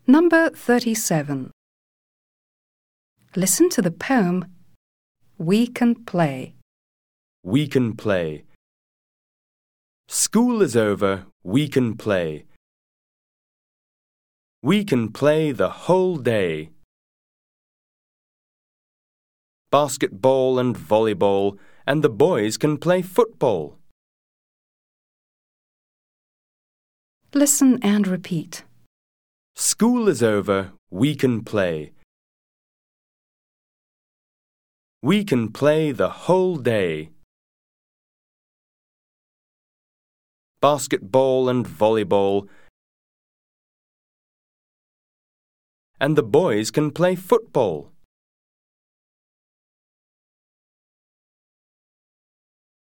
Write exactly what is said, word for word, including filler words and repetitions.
Number thirty-seven. Listen to the poem We Can Play. We can play. School is over, we can play. We can play the whole day. Basketball and volleyball, and the boys can play football. Listen and repeat. School is over, we can play. We can play the whole day. Basketball and volleyball, and the boys can play football.